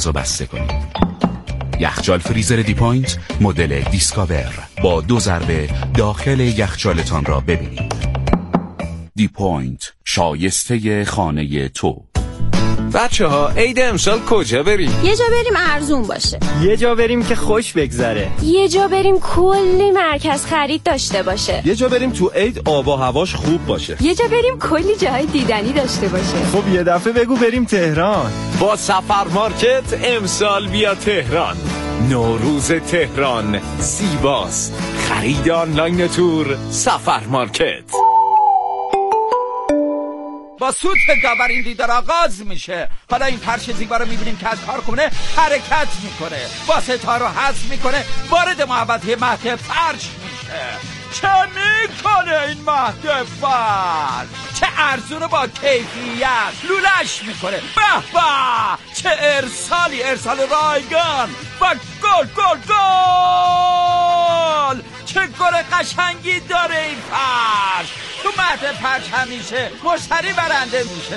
رو بسته کنید. یخچال فریزر دیپوینت مدل دیسکاور با 2 ضربه داخل یخچالتان را ببینید. دیپوینت، شایسته خانه تو. بچه ها عید امسال کجا بریم؟ یه جا بریم ارزون باشه، یه جا بریم که خوش بگذره، یه جا بریم کلی مرکز خرید داشته باشه، یه جا بریم تو عید آب و هواش خوب باشه، یه جا بریم کلی جای دیدنی داشته باشه. خب یه دفعه بگو بریم تهران. با سفر مارکت امسال بیا تهران. نوروز تهران زیباست. خرید آنلاین تور سفر مارکت. با سوت داور این دیدار آغاز میشه. حالا این فرش زیبا رو میبینیم که از کارخونه حرکت میکنه، با ستاره رو حذف میکنه، وارد محوطه مهد فرش میشه. چه میکنه این مهد فرش؟ چه ارزونه با کیفیت لولش میکنه. به به چه ارسالی، ارسال رایگان و گل گل گل. چه گل قشنگی داره این فرش. تو مهد فرش همیشه مشتری برنده میشه.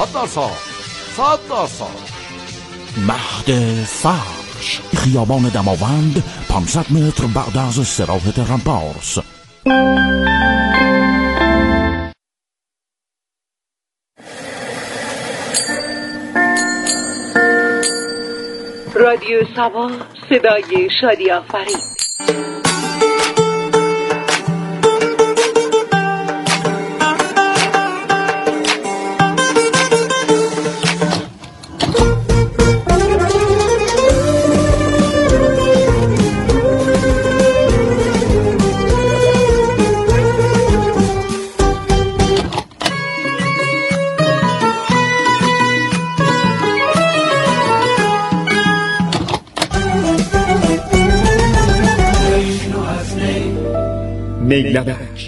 100%. مهد فرش، خیابان دماوند، 500 متر بعد از استراحت رمپارس. رادیو سبا، صدای شادی آفرین. نیلبک.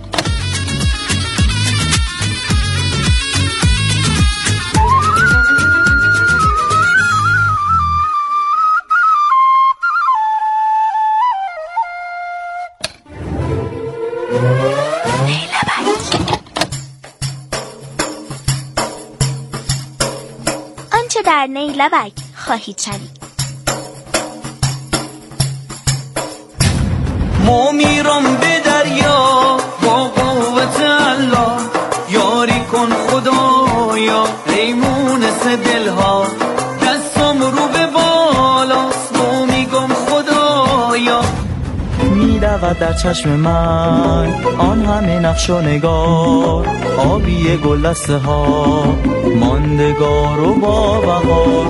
آنچه در نیلبک خواهید شنید. ما میرم به دریا با قوت الله، یاری کن خدایا ریمونس دلها، دستم رو به بالاست و میگم خدایا. میدود در چشم من آن همه نقش و نگار، آبی گل دسته ها ماندگار و با بهار.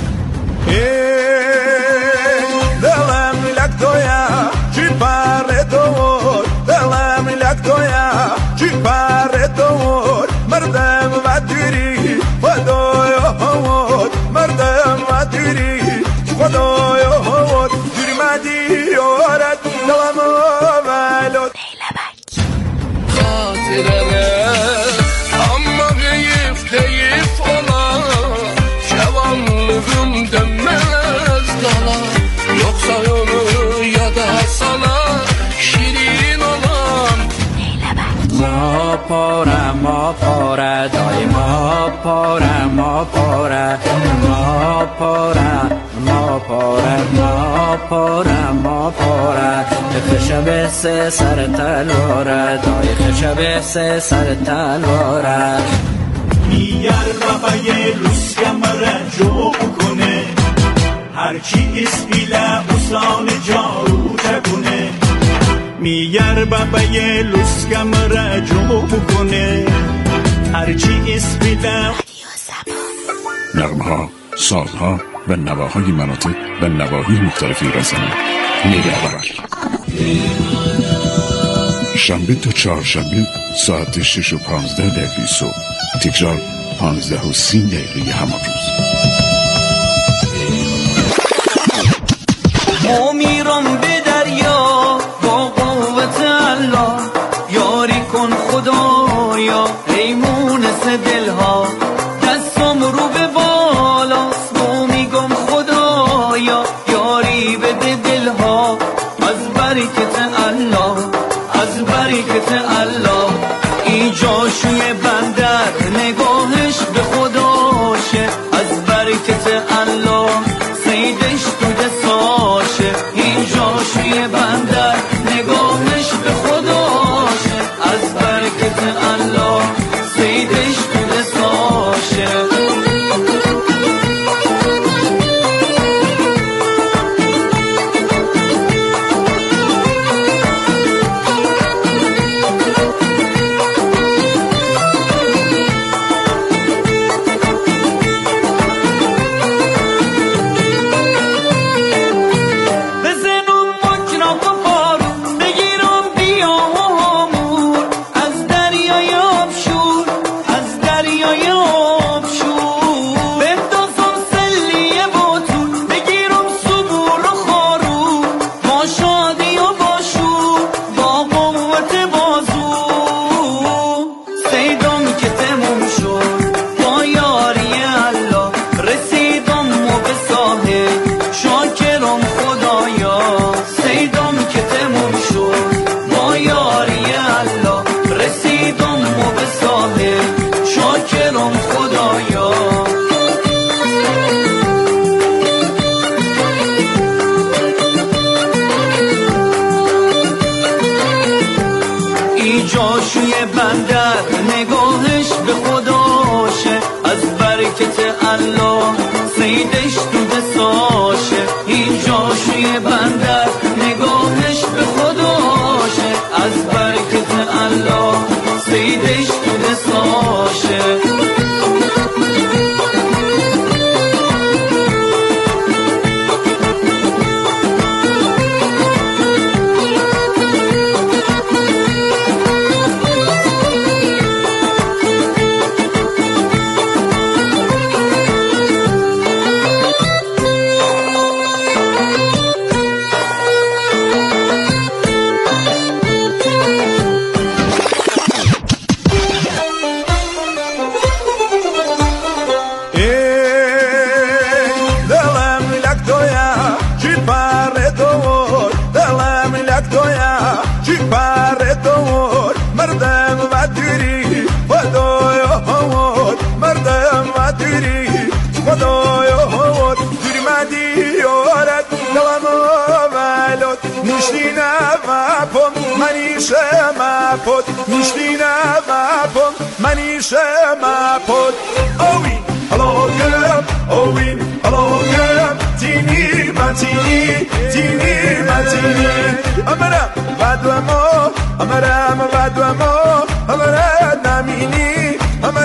دلم لک تویا چی پر دور، دلم لک تویا چی پر دور، مردم و دیری خدایا هواد، مردم و دیری خدایا هواد، دیری مدی یارد دلم ولد. نیلبک خاطرانه اما keyif olan, şavanlığım dönmez dala, yoksa onu ya da sana şirin olan. ما پاره ما پاره دای ما پاره ما پاره ما پاره ما پاره ما پاره ما پاره خشب سه سر تلواره دای خشب سه سر تلواره. میگر بابای روسکم رنجو کنه، هرچی اسپیله اصان جارو چکونه. میگر بابای لوسکم رنجو کنه، هرچی اسپیله. نغمه‌ها، سازها و نواهای مناطق و نواحی مختلفی را زمین. نیلبک شنبه تا چهارشنبه ساعت 6:15 صبح، تکرار 15:30 همان روز. ما میرم به دریا با قوت الله، یاری کن خدایا ریمونس دلها، دستم رو به بالاست و میگم خدایا یاری بده دلها. از برکت الله، از برکت الله، ای جاشوی بندر نگاهش به خداشه. از جاشوی بندر نگاهش به خداشه، از برکت الله سیدش تو دستاشه. این جاشوی بندر نگاهش به خداشه، از برکت الله سیدش تو دستاشه. منیشه مپد اوین هلاگم تینی متینی امرم بدو ما امرد نمینی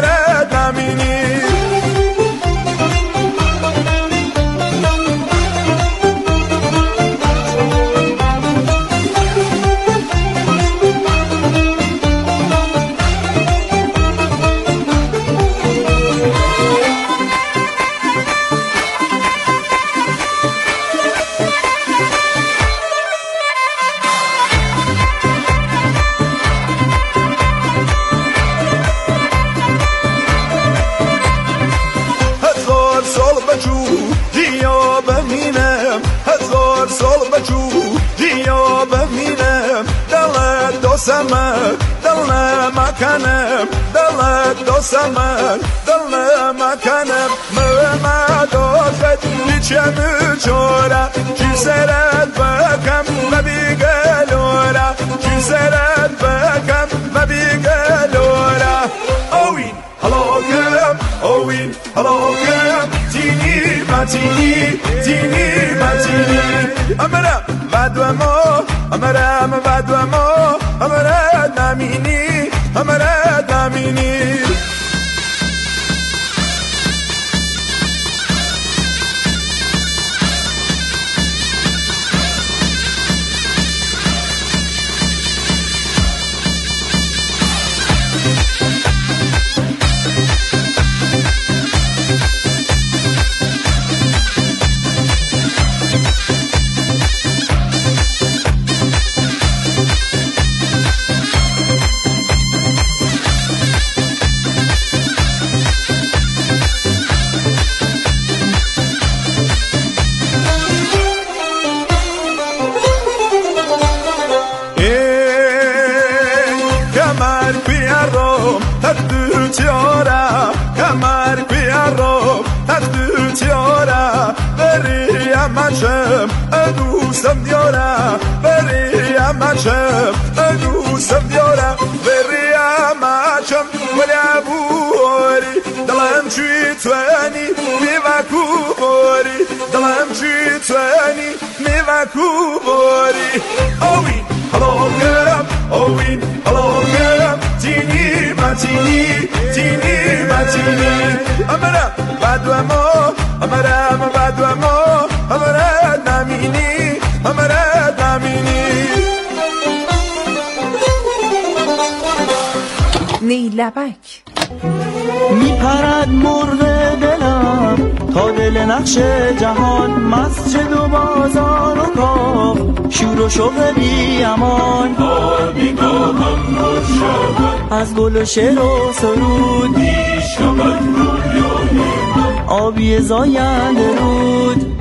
دل مکنم مدازت نیچم چورا چی سرت بکم مبیگلورا چی سرت بکم مبیگلورا اوین هلاگم تینی متینی امرم بدو ما امرد نمینی دوستم دیارم بریم مچم ولی بوری دلم چی توانی میوکو بوری اوین هلاگم تینی متینی امرم بدو ما امرد نمینی نیلبک میپرد مرغ دلم تا دل نقش جهان، مسجد و بازار و کاخ، شور و شوق بی امان. میگاهم روشن از گل و شعر و سرود میشود رویای من، آبی زاینده رود.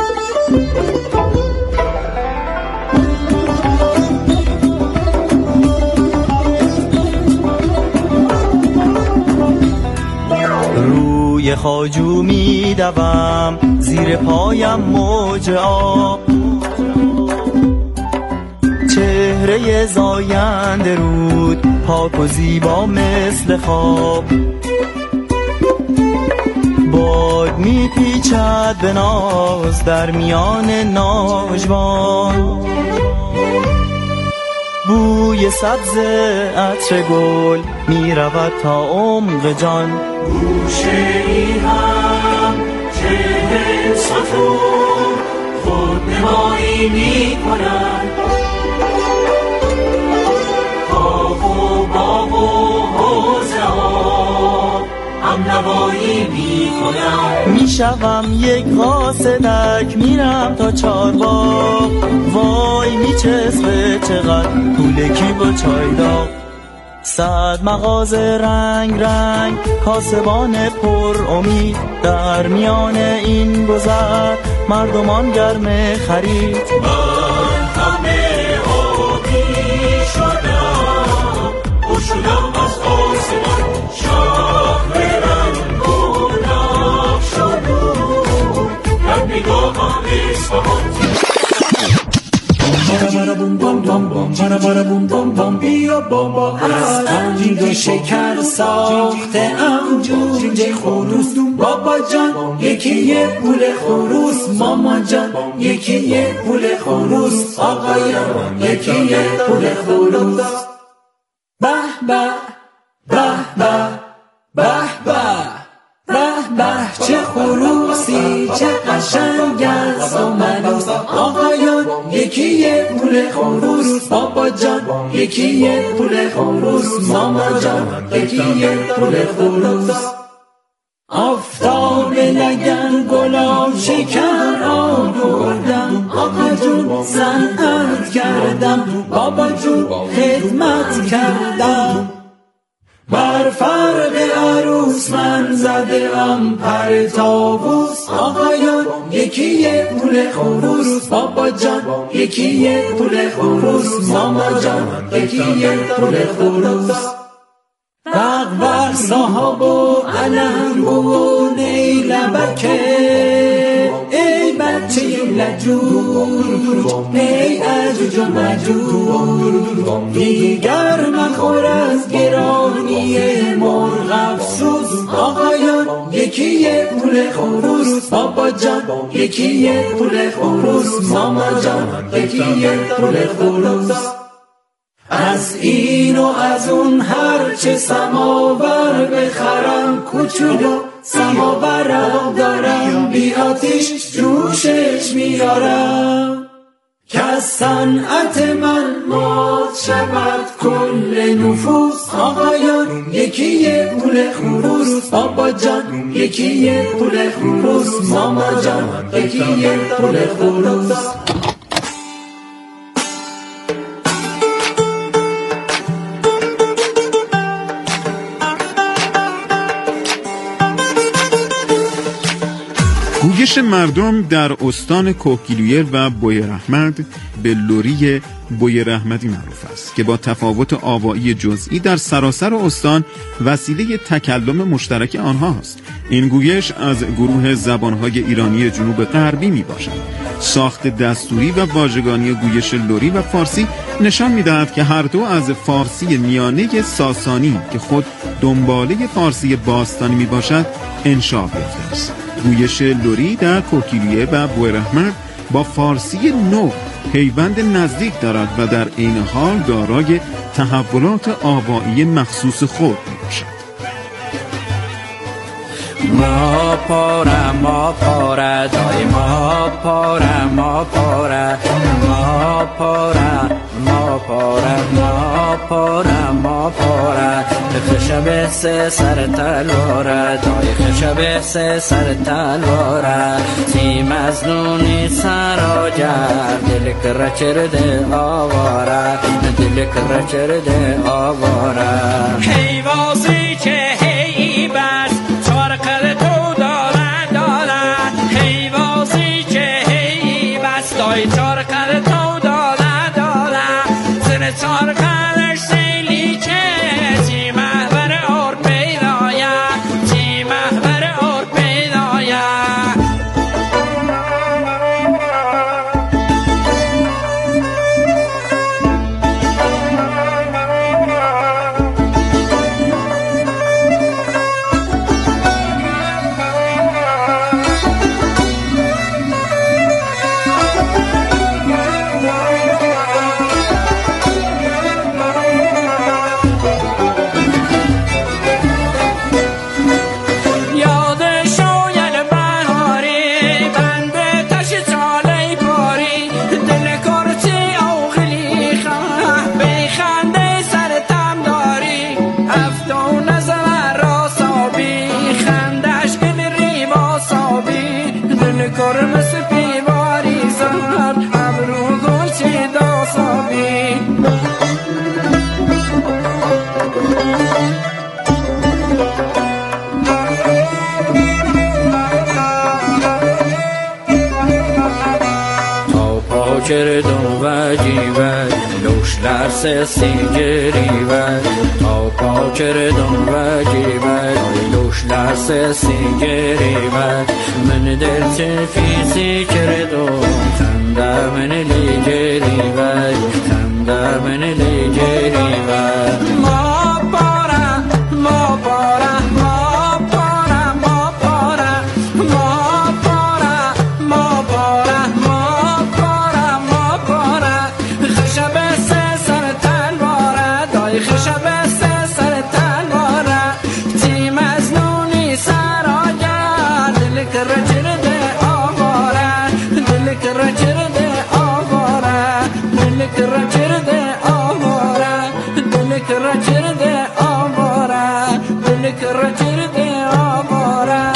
روی خاجو میدوم زیر پایم موج آب، چهره چهره زاینده رود پاک و زیبا مثل خواب. باد میپیچد به ناز در میان ناجوان، بوی سبز عطر گل میرود تا عمق جان. گوشه ای هم چهره سطور خود نمایی میکنن، باغ و باغ و حوضه ها هم نوایی میکنن. میشوم یک قاصدک میرم تا چارباغ، وای میچسبه چقدر پولکی با چای داغ. 100 مغازه رنگ رنگ کاسبان پر امید، در میان این گذر مردمان گرم خرید. من همه آبی شدم و شدم از آسمان، شهر رنگ و نقش و نور در نگاهم اصفهان. بیا بابا از انجیر و شکر ساخته ام جوجه خروس. بابا جان یکی یه پول خروس، ماما جان یکی یه پول خروس، آقایان یکی یه پول خروس. به به به به به به به به چه خروسی چه قشنگ است و منوس. آقایان یکی یه پول خروس، بابا جان یکی یه پول خروس، ماما جان یکی یه پول خروس. آفتاب لگن گلاب شکر آوردم، آقا جون صنعت کردم، بابا جون خدمت کردم. بر فرق عروس من زده ام پر طاووس، آقایان یکی یه پول خروس، بابا جان یکی یه پول خروس، ماما جان یکی یه پول خروس. بغبغ صاحب و علم و نیلبکه، ای بچه لجور ای عجوج و مجور، دیگر مخور از گرانی مرغ افسوس. آقایان یکی یه پول خروس، بابا جان یکی یه پول خروس، ماما جان یکی یه پول خروس. از این و از اون هرچه سماور بخرم، کوچولو سماورم دارم، بی آتیش جوشش میارم. که از صنعت من مات شود کل نفوس. آقایان یکی یه پول خروس، بابا جان یکی یه پول خروس، ماما جان یکی یه پول خروس. گویش مردم در استان کوهگیلویه و بویراحمد به لری بویراحمدی معروف است که با تفاوت آوایی جزئی در سراسر استان وسیله تکلم مشترک آنها است. این گویش از گروه زبانهای ایرانی جنوب غربی می باشد. ساخت دستوری و واژگانی گویش لری و فارسی نشان می دهد که هر دو از فارسی میانه ساسانی که خود دنباله فارسی باستانی می باشد انشأ یافته است. گویش لری در کوهگیلویه و بویراحمد با فارسی نو پیوند نزدیک دارد و در این حال دارای تحولات آوایی مخصوص خود میباشد. ما پاره دای ما پاره ما پاره ما پاره ما پاره ما پاره ما پاره خشب سر تلواره دای خشب سر تلواره سی مزنونی سراجر دل کر چرده آواره دل کر چرده آواره حیوازی چه هی بس چارقل تو داره داره حیوازی چه هی بس دای چارقل تو داره داره زن چارقلش سیلی چه چی محور اور پیدایه چی محور اور پیدایه کردم و جیبک لوشلر سسی گریبک تا پا کردم و جیبک لوشلر سسی گریبک من دل تفیسی کردم تنده من لی گریبک تنده من لی گریبک ما پاره ما پاره ما پاره ما پاره ما پاره ما پاره ما پاره ما پاره خشب سر تلواره دای خشب سر تلواره تیم از نونی سراگر دل کر چرده آواره دل کر چرده آواره دل کر چرده آواره دل کر چرده آواره دل کر چرده آواره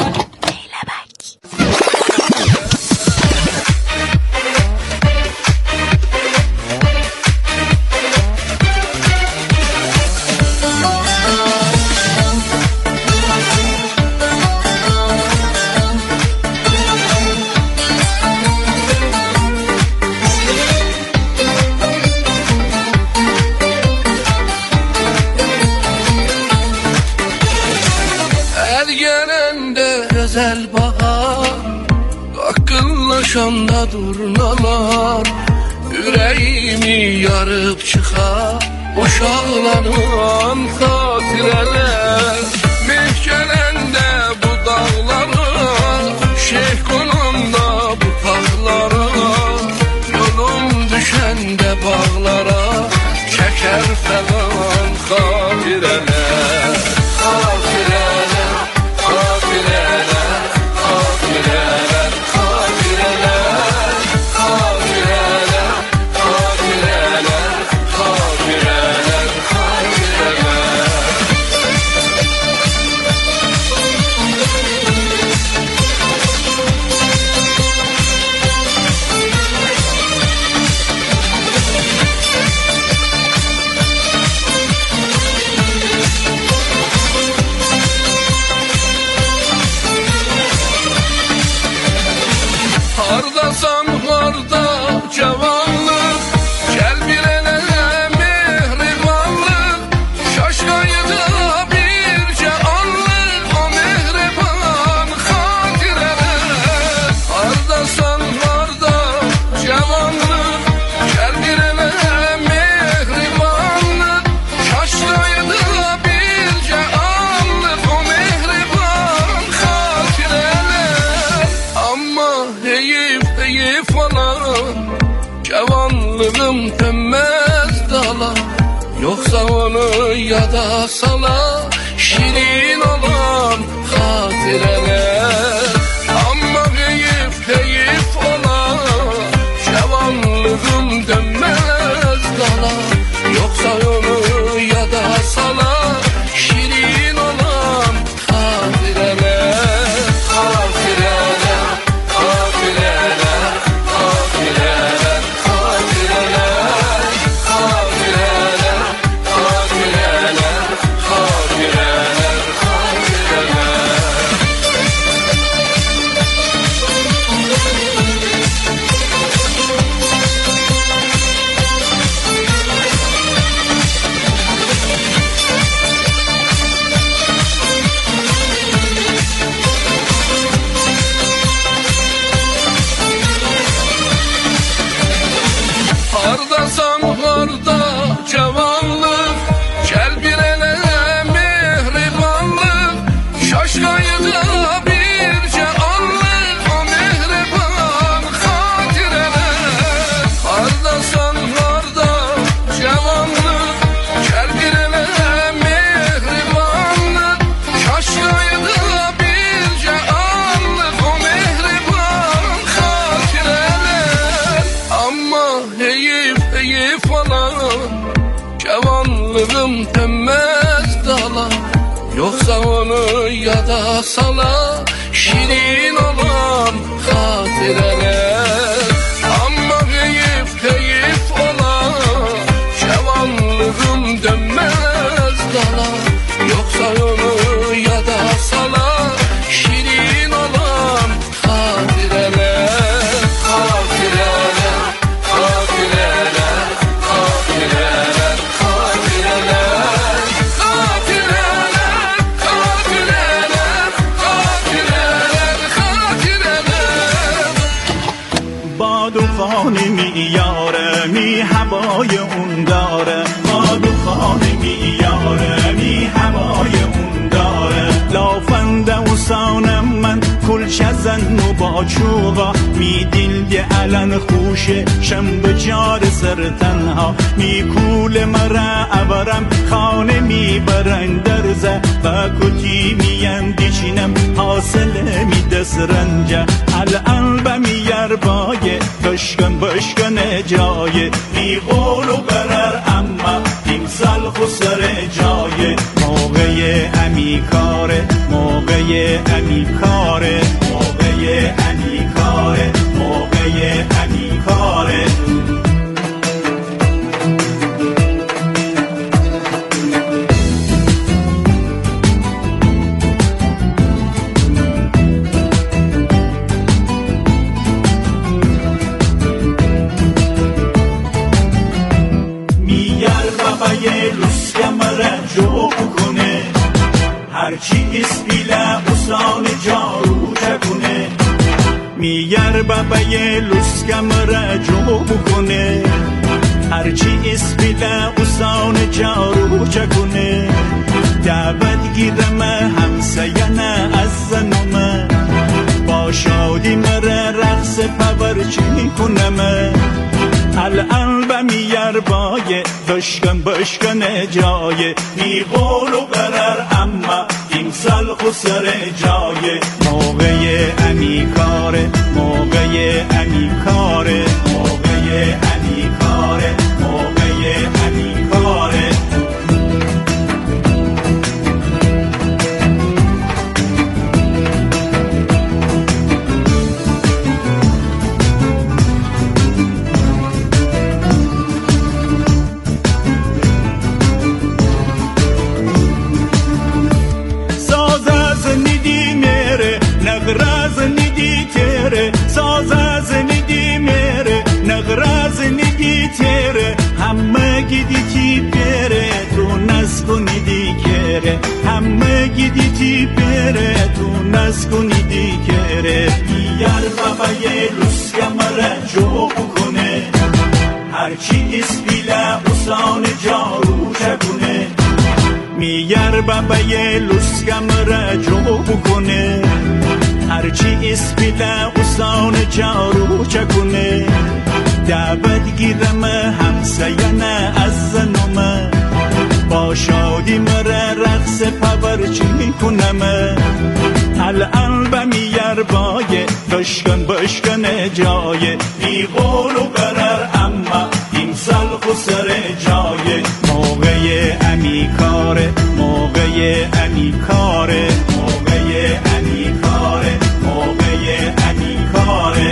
Güzel bahar akıllaşanda durnalar yüreğimi yarıp çıkar uşaqlanan xatirələr mehkələndə bu dağlara şeyh qonanda bu tağlara yolum düşəndə bağlara çəkər fəlan xatirələr xatirələr Hardasan harda cavanlık gel bir ele mehribanlık şaşkaydı birce anlık o mehriban hatireler hardasan harda cavanlık gel bir ele mehribanlık şaşkaydı birce anlık o mehriban hatireler ama heyif falan cavanlığım tönmez dala yoksa onu yada sala şirin olan hatireler ama heyif olan cavanlığım dönmez dala yoksa onu yada sala şirin olan hatireler hatireler hatireler hatireler hatireler hatireler hatireler hatireler hardasan harda cavanlık gel bir ele mehribanlık şaşkaydı birce anlık o mehriban hatireler hardasan harda cavanlık gel bir ele mehribanlık şaşkaydı birce anlık o mehriban hatireler ama heyif falan cavanlığım tönmez dala yoksa onu yada sala şirin olan hatireler ama heyif olan cavanlığım dönmez dala yoksa onu yada sala şirin olan hatireler hatireler hatireler باد و خانه میاره می هوای اون داره باد و خانه میاره می هوای اون داره لافنده و سانم من کلش زن و با چوغا می دیلد علن خوشه شم به جار سر تنها می کول مرا ابرم خانه می برن درزه و کتی می اندیشینم حاصله می دست رنجه الان به می یربایه بشکن جایه می قولو برر اما امسال خسر جایه موقع امی کاره موقع امی کاره موقع امی کاره موقع امی کاره هرچی اسپیله استان جارو چکونه میگر بابای لسکم را جو بکنه هرچی اسپیله استان جارو چکونه دعوت گیرم همسایه از زنومه با شادی مرا رقص پورچی کنم الان به میار بایه بشکن جایه می قولو برر اما امسال خسر جایه موقع امی کاره موقع امی کاره موقع امی کاره موقع امی کاره همه گیدی بره تو نسکنیدی کره همه گیدی بره تو نسکنیدی کره یار بابای لوسکم را جو کنه هرچی اسپیله استان جارو چکونه میار بابای لوسکم را جو کنه هرچی اسپیله استان جارو چکونه دعوت گیرم همسایه نه از زنومه با شادی مرا رقص پورچی کنم الان به میار بایه بشکن جایه می قولو برر اما امسال خسر جایه موقع امی کاره موقع امی کاره موقع امی کاره موقع امی کاره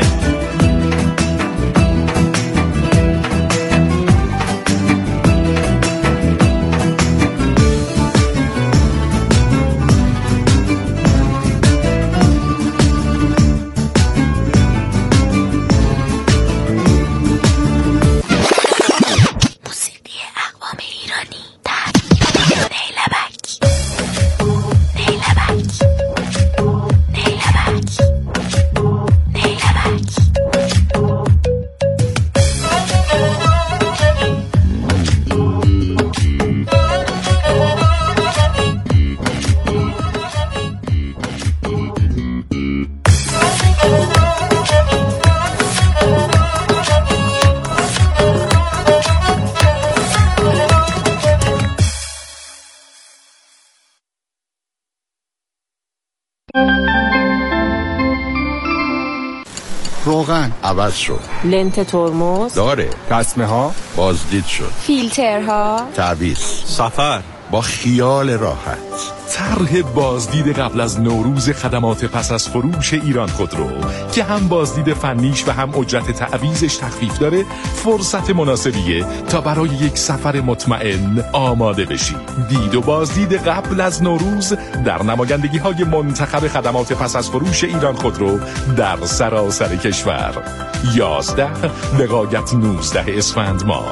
روغن عوض شد لنت ترمز داره رسمه ها بازدید شد فیلترها تعویض سفر با خیال راحت طرح بازدید قبل از نوروز خدمات پس از فروش ایران خودرو که هم بازدید فنیش و هم اجرت تعویضش تخفیف داره فرصت مناسبیه تا برای یک سفر مطمئن آماده بشی. دید و بازدید قبل از نوروز در نمایندگی‌های منتخب خدمات پس از فروش ایران خودرو در سراسر کشور 11 لغایت 19 اسفند ماه.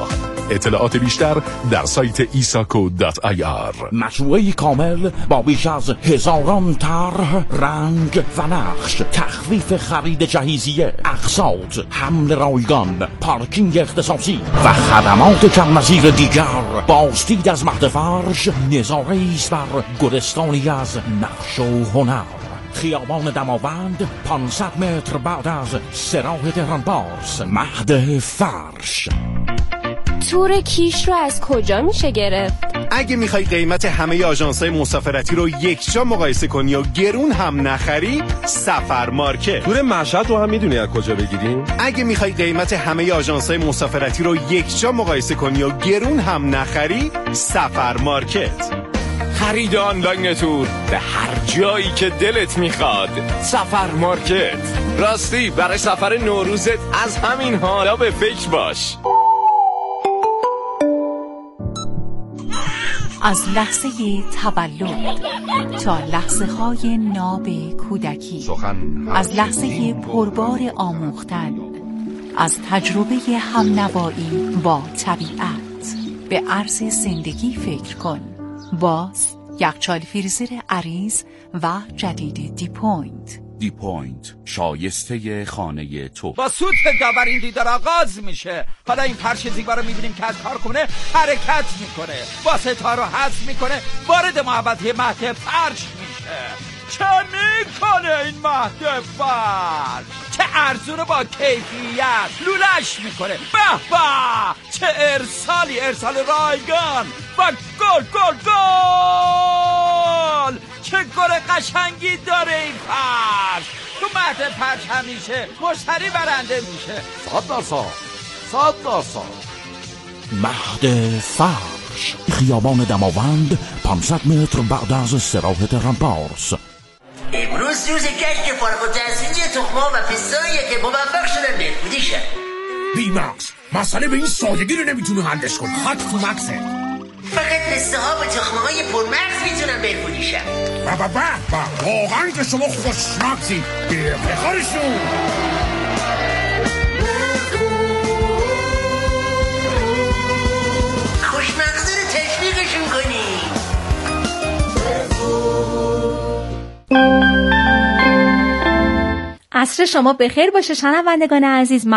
اطلاعات بیشتر در سایت isaco.ir. مجموعه کامل با بیش از هزاران طرح، رنگ و نقش، تخفیف خرید جهیزیه، اقساط، حمل رایگان، پارکینگ اختصاصی و خدمات کم‌نظیر دیگر. بازدید از مهد فرش نظاره‌ای است بر گلستانی از نقش و هنر. خیابان دماوند 500 متر بعد از سراح تهران پارس. مهد فرش. تور کیش رو از کجا میشه گرفت؟ اگه میخوای قیمت همه آژانس‌های مسافرتی رو یکجا مقایسه کنی و گرون هم نخری، سفر مارکت. تور مشهد رو هم میدونی از کجا بگیریم؟ اگه میخوای قیمت همه آژانس‌های مسافرتی رو یکجا مقایسه کنی و گرون هم نخری، سفر مارکت. خرید آنلاین تور به هر جایی که دلت میخواد. سفر مارکت. راستی برای سفر نوروزت از همین حالا به فکر باش. از لحظه تولد تا لحظه های ناب کودکی، از لحظه پربار آموختن، از تجربه همنوایی با طبیعت، به عرض زندگی فکر کن. باز یخچال فریزر عریض و جدید دیپوینت. دیپوینت، شایسته خانه تو. با سوت داور این دیدار آغاز میشه. حالا این فرش زیبا رو میبینیم که از کارخونه حرکت میکنه، با ستاره حذف میکنه، وارد محوطه مهد فرش میشه. چه میکنه این مهد فرش؟ چه ارزونه با کیفیت لولش میکنه. به به، چه ارسالی، ارسال رایگان و گل گل گل. چه گل قشنگی داره این فرش. تو مهد فرش همیشه مشتری برنده میشه. 100%. مهد فرش، خیابان دماوند 500 متر بعد از سراح تهران پارس. امروز روز کشک فارغ التحصیلی تخم‌ها و پستاییه که موفق شدن بهبودی شن. بیمکس مسئله به این سادگی رو نمیتونه حلش کن. خط تو مکسه. فقط پسته‌ها و تخم‌های پرمغز میتونن بهبودی شن. واقعا که شما خوشمغزید. بخورشون. خوشمغزه رو تشویقشون کنی. عصر شما بخیر باشه شنوندگان عزیز.